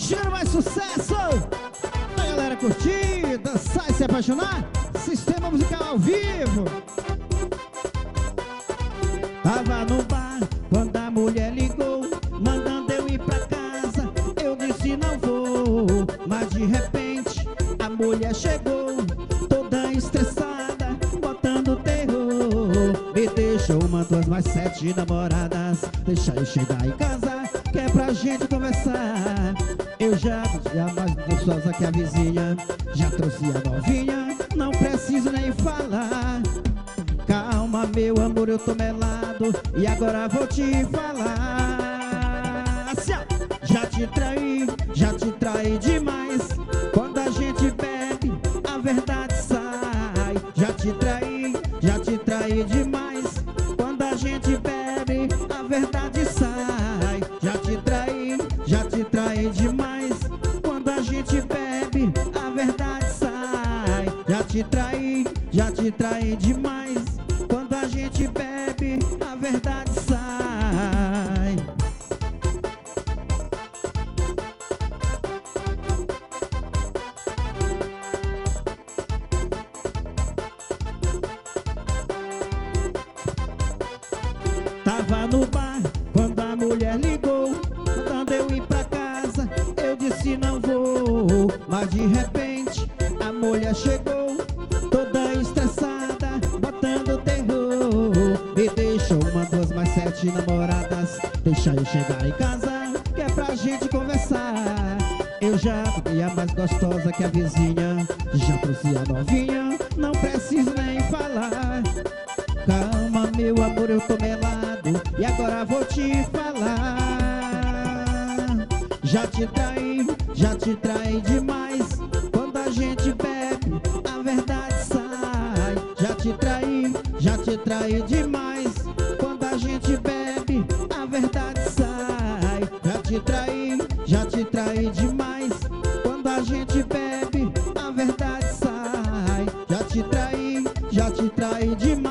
Cheiro mais sucesso. A galera curtir, dançar e se apaixonar. Sistema musical ao vivo. Tava no bar quando a mulher ligou, mandando eu ir pra casa. Eu disse não vou, mas de repente a mulher chegou, toda estressada, botando terror. Me deixou uma, duas, mais 7 namoradas. Deixa eu chegar em casa, que é pra gente conversar. Eu já mais gostosa que a vizinha, já trouxe a novinha, não preciso nem falar. Calma, meu amor, eu tô melado e agora vou te falar. Assim, ó. Já te traí demais. Quando a gente bebe, a verdade sai. Já te traí demais. Quando a gente bebe, a verdade sai. Já te traí demais. Quando a gente bebe, a verdade sai. Já te traí demais. Quando a gente bebe, a verdade sai. Tava no bar quando a mulher ligou, mandando eu ir pra casa. Eu disse não vou, mas de repente a mulher chegou, toda estressada, botando terror. Me deixou uma, duas, mais 7 namoradas. Deixa eu chegar em casa, que é pra gente conversar. Eu já peguei a mais gostosa que a vizinha, já trouxe a novinha, não preciso nem falar. Calma, meu amor, eu tô melado e agora vou te falar. Já te traí demais. Quando a gente bebe, a verdade sai. Já te traí demais. Quando a gente bebe, a verdade sai. Já te traí demais. Quando a gente bebe, a verdade sai. Já te traí demais.